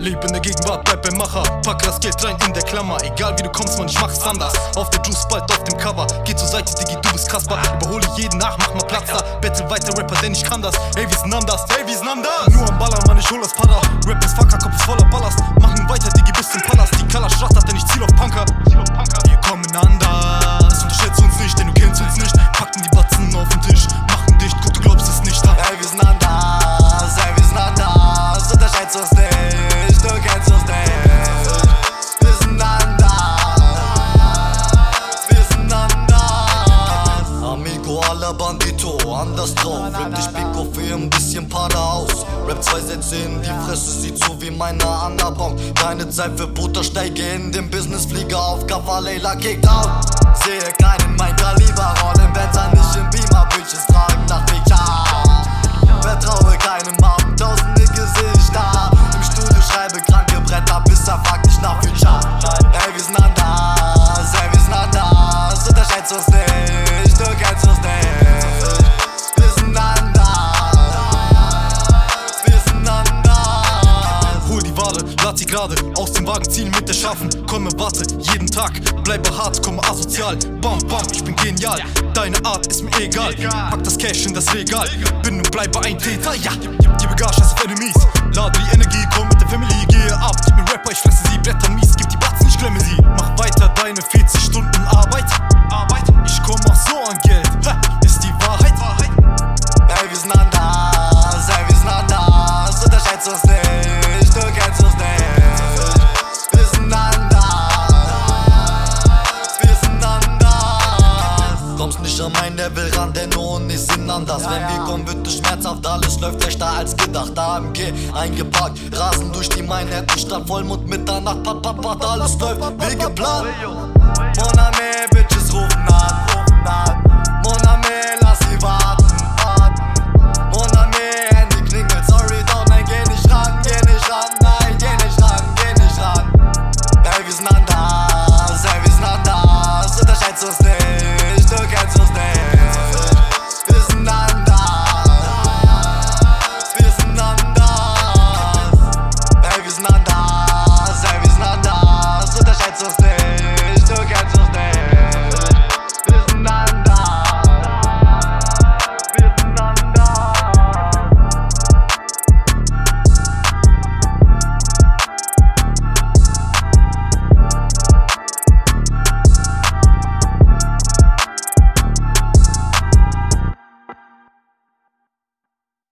Leb in der Gegenwart, bleib beim Macher. Packe das Geld rein in der Klammer. Egal wie du kommst, man, ich mach's anders. Auf der Juice, bald auf dem Cover. Geh zur Seite, Digi, du bist krassbar. Überhole jeden nach, mach mal Platz da. Battle weiter, Rapper, denn ich kann das. Ey, wir sind anders, ey, wir sind anders. Nur am Ballern, Mann, ich hol das Para. Rap ist Fucker, Kopf ist voller Ballast. Machen weiter, Digi, bis zum Palast. Die Color schrattert, denn ich ziel auf Punker. Wir kommen anders. Unterschätzt uns nicht, denn du kennst uns nicht. Packen die Batzen auf den Tisch. Machen dicht, gut, du glaubst es nicht. Ey, wir sind anders, ey, wir sind anders. Unterschätzt uns nicht, du kennst uns nicht. Wir sind anders, wir sind anders. Amigo a la Bandito, anders drauf. Rap dich Pico für ein bisschen Para aus. Rap 2 Sätze in die Fresse, sieht so wie meine Anna-Bomb. Keine Zeit für Butter, steige in den Businessflieger auf. Kavalela kickt out. Sehe keinen mein Kaliber rollen, Wetter nicht im Beamer. Bitches tragen nach Picture. Vertraue keinem Abend, tausende Gesichter. Im Studio schreibe kranke Bretter, bis er fragt dich nach Future. Ey, wir sind anders, ey, wir sind anders. Unterschätzt uns nicht, du kennst uns nicht. Wir sind anders, wir sind anders. Hol die Ware, lad sie gerade, aus dem Wagen ziehen mit der Schafen. Komme, warte, jeden Tag, bleibe hart, komme asozial. Bam, bam, ich bin genial, deine Art ist mir egal. Pack das Cash in das Regal, bin und bleibe ein Täter, ja. Gebe Gas, scheiß auf Enemies, lade die Energie, komm mit der Family, gehe ab. Gib mir Rapper, ich fresse sie, Brettern mies, gib die Batzen, ich klemme sie. Mach weiter deine 40 Stunden Arbeit. Ich komm auch so an Geld, ha, ist die Wahrheit. Ey, wir sind anders, ey, wir sind anders. Unterschätzt uns nicht, du kennst uns nicht. Wir sind anders, wir sind anders. Kommst nicht an mein Level ran, denn ohne ich sind anders. Wenn wir kommen, wird es schmerzhaft, alles läuft schlechter als gedacht. AMG eingepackt, rasen durch die Manhattan-Stadt. Vollmond Mitternacht, pat, alles läuft wie geplant. Mon Ami,